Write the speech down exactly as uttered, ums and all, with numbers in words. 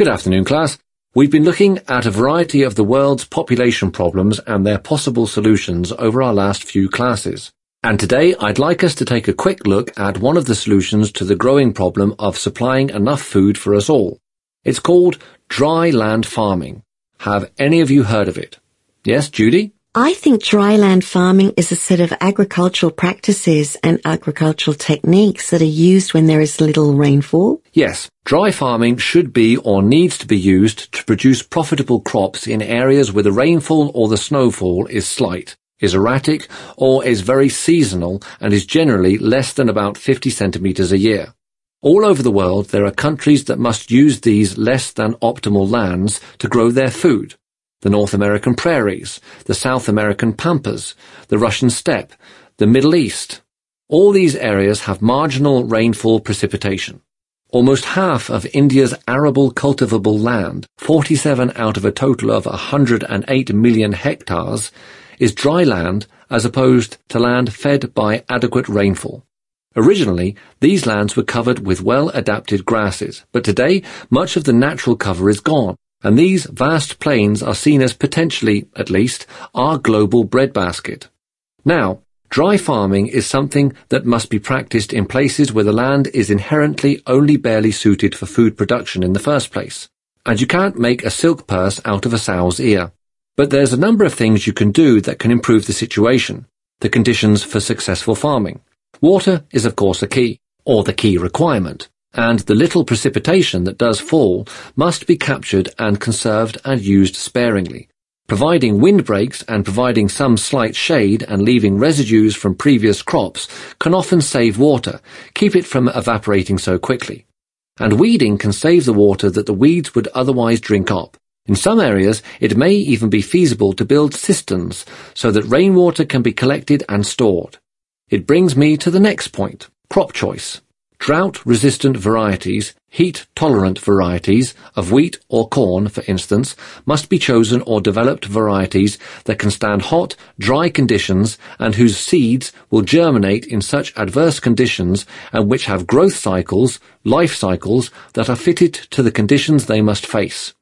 Good afternoon, class. We've been looking at a variety of the world's population problems and their possible solutions over our last few classes. And today I'd like us to take a quick look at one of the solutions to the growing problem of supplying enough food for us all. It's called dry land farming. Have any of you heard of it? Yes, Judy? I think dry land farming is a set of agricultural practices and agricultural techniques that are used when there is little rainfall. Yes, dry farming should be or needs to be used to produce profitable crops in areas where the rainfall or the snowfall is slight, is erratic, or is very seasonal and is generally less than about fifty centimetres a year. All over the world there are countries that must use these less than optimal lands to grow their food. The North American prairies, the South American pampas, the Russian steppe, the Middle East. All these areas have marginal rainfall precipitation. Almost half of India's arable cultivable land, forty-seven out of a total of one hundred eight million hectares, is dry land as opposed to land fed by adequate rainfall. Originally, these lands were covered with well-adapted grasses, but today much of the natural cover is gone. And these vast plains are seen as potentially, at least, our global breadbasket. Now, dry farming is something that must be practiced in places where the land is inherently only barely suited for food production in the first place. And you can't make a silk purse out of a sow's ear. But there's a number of things you can do that can improve the situation, the conditions for successful farming. Water is of course a key, or the key requirement. And the little precipitation that does fall must be captured and conserved and used sparingly. Providing windbreaks and providing some slight shade and leaving residues from previous crops can often save water, keep it from evaporating so quickly. And weeding can save the water that the weeds would otherwise drink up. In some areas, it may even be feasible to build cisterns so that rainwater can be collected and stored. It brings me to the next point, crop choice. Drought-resistant varieties, heat-tolerant varieties of wheat or corn, for instance, must be chosen or developed varieties that can stand hot, dry conditions and whose seeds will germinate in such adverse conditions and which have growth cycles, life cycles, that are fitted to the conditions they must face.